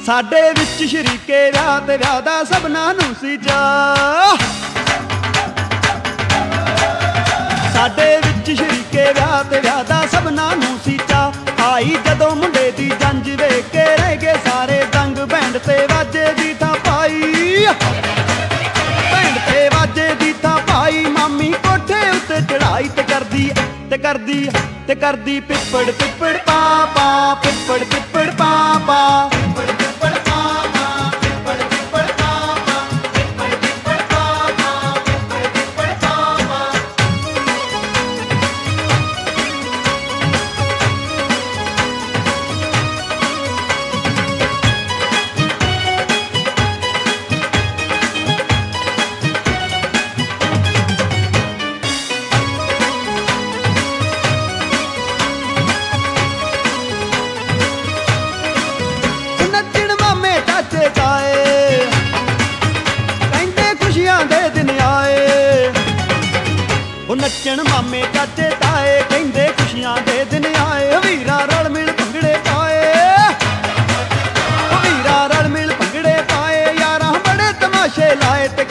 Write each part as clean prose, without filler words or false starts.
ਸਾਡੇ ਵਿੱਚ ਸ਼ਰੀਕੇ ਵਿਆਹ ਤੇ ਵਿਆਹ ਦਾ ਸਭਨਾਂ ਨੂੰ ਸੀ ਚਾਅ। ਸਾਡੇ ਵਿੱਚ ਸ਼ਰੀਕੇ ਵਿਆਹ ਤੇ ਵਿਆਹ ਦਾ ਸਭਨਾਂ ਨੂੰ ਸੀ ਚਾਅ। ਆਈ ਜਦੋਂ ਮੁੰਡੇ ਦੀ ਜੰਜ ਵੇਖ ਕੇ ਰਹਿ ਗਏ ਸਾਰੇ ਦੰਗ। ਬੈਂਡ ਤੇ ਵਾਜੇ ਦੀ ਥਾਂ ਪਾਈ, ਬੈਂਡ ਤੇ ਵਾਜੇ ਦੀ ਥਾਂ ਪਾਈ। ਮਾਮੀ ਕੋਠੇ ਉੱਤੇ ਚੜਾਈ ਤੇ ਕਰਦੀ ਪਿੱਪੜ ਪਿੱਪੜ ਪਾ ਪਾ, ਪਿੱਪੜ ਪਿੱਪੜ ਪਾ ਪਾ, ਪਿੱਪੜ ਪਿੱਪੜ ਪਾ ਪਾ, ਪਿੱਪੜ ਪਿੱਪੜ ਪਾ ਪਾ, ਪਿੱਪੜ ਪਿੱਪੜ ਪਾ ਪਾ, ਪਿੱਪੜ ਪਿੱਪੜ ਪਾ ਪਾ। ਨੱਚਣ ਮਾਮੇ ਚਾਚੇ ਤਾਏ ਕਹਿੰਦੇ ਖੁਸ਼ੀਆਂ ਦੇ ਦਿਨ ਆਏ। ਵੀਰਾ ਰਲ ਮਿਲ ਭੰਗੜੇ ਪਾਏ, ਵੀਰਾ ਰਲ ਮਿਲ ਭੰਗੜੇ ਪਾਏ। ਯਾਰਾਂ ਬੜੇ ਤਮਾਸ਼ੇ ਲਾਏ ਤੇ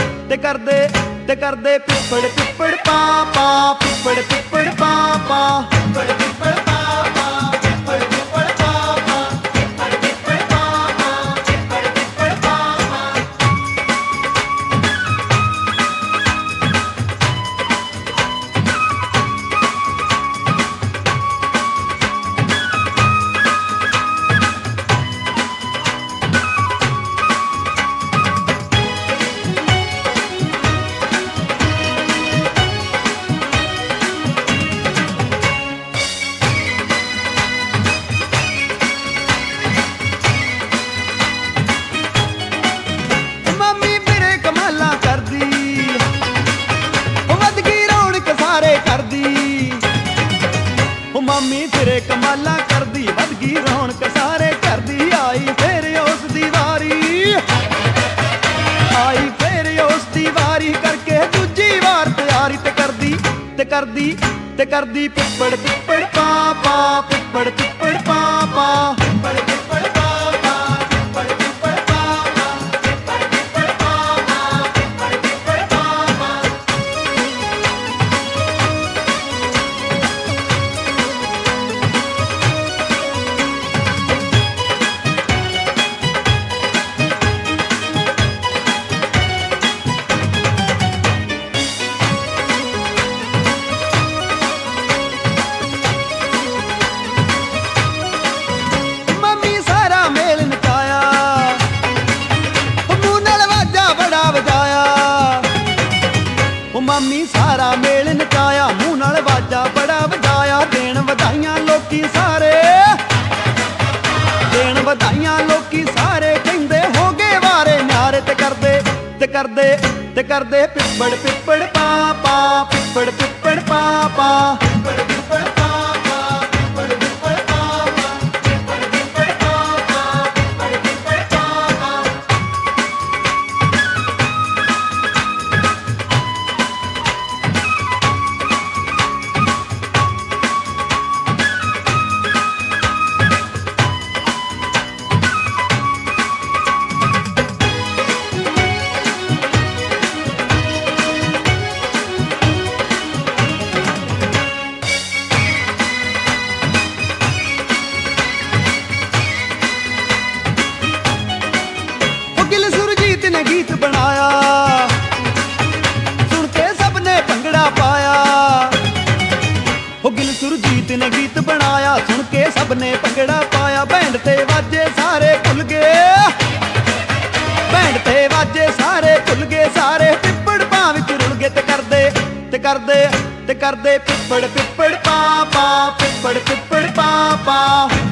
ਕਰਦੇ ਪਿੱਪੜ ਪਿੱਪੜ ਪਾ ਪਾ, ਪਿੱਪੜ ਪਿੱਪੜ ਪਾ ਪਾ, ਪਿੱਪੜ ਪਿੱਪੜ ਪਾ ਪਾ, ਪਿੱਪੜ ਪਿੱਪੜ ਪਾ ਪਾ, ਪਿੱਪੜ ਪਿੱਪੜ ਪਾ ਪਾ, ਪਿੱਪੜ ਪਿੱਪੜ ਪਾ ਪਾ। ਮਾਮੀ ਫਿਰੇ ਕਮਾਲਾਂ ਕਰਦੀ, ਵੱਧ ਗਈ ਰੌਣਕ ਸਾਰੇ ਕਰਦੀ। ਆਈ ਫੇਰ ਉਸ ਦੀ ਵਾਰੀ, ਆਈ ਫੇਰ ਉਸ ਦੀ ਵਾਰੀ। ਕਰਕੇ ਦੂਜੀ ਵਾਰ ਤਿਆਰੀ ਤੇ ਕਰਦੀ ਪਿੱਪੜ ਪਿੱਪੜ ਪਾ ਪਾ, ਪਿੱਪੜ ਪਿੱਪੜ ਪਾ ਪਾ, ਪਿੱਪੜ ਪਿੱਪੜ ਪਾ ਪਾ, ਪਿੱਪੜ ਪਿੱਪੜ ਪਾ ਪਾ, ਪਿੱਪੜ ਪਿੱਪੜ ਪਾ ਪਾ, ਪਿੱਪੜ ਪਿੱਪੜ ਪਾ ਪਾ। ਮਾਮੀ ਸਾਰਾ ਮੇਲ ਨਚਾਇਆ, ਮੂੰਹ ਨਾਲ ਵਾਜਾ ਬੜਾ ਵਜਾਇਆ। ਦੇਣ ਵਧਾਈਆਂ ਲੋਕੀ ਸਾਰੇ, ਦੇਣ ਵਧਾਈਆਂ ਲੋਕੀ ਸਾਰੇ। ਕਹਿੰਦੇ ਹੋ ਗਏ ਵਾਰੇ ਨਿਆਰੇ ਤੇ ਕਰਦੇ ਪਿੱਪੜ ਪਿੱਪੜ ਪਾ ਪਾ, ਪਿੱਪੜ ਪਿੱਪੜ ਪਾ ਪਾ, ਪਿੱਪੜ ਪਿੱਪੜ ਪਾ ਪਾ, ਪਿੱਪੜ ਪਿੱਪੜ ਪਾ ਪਾ, ਪਿੱਪੜ ਪਿੱਪੜ ਪਾ ਪਾ, ਪਿੱਪੜ ਪਿੱਪੜ ਪਾ ਪਾ। ਗੀਤ ਬਣਾਇਆ, ਸੁਣ ਕੇ ਸਭ ਨੇ ਭੰਗੜਾ ਪਾਇਆ। ਉਹ ਗਿਲ ਸੁਰਜੀਤ ਨੇ ਗੀਤ ਬਣਾਇਆ, ਸੁਣ ਕੇ ਸਭ ਨੇ ਭੰਗੜਾ ਪਾਇਆ। ਬੈਂਡ ਤੇ ਵਾਜੇ ਸਾਰੇ ਭੁੱਲ ਗਏ, ਬੈਂਡ ਤੇ ਵਾਜੇ ਸਾਰੇ ਭੁੱਲ ਗਏ। ਸਾਰੇ ਪਿੱਪੜ ਪਾ ਵਿੱਚ ਰੁਲ ਗਏ ਤੇ ਕਰਦੇ ਪਿੱਪੜ ਪਿੱਪੜ ਪਾ ਪਾ, ਪਿੱਪੜ ਪਿੱਪੜ ਪਾ ਪਾ।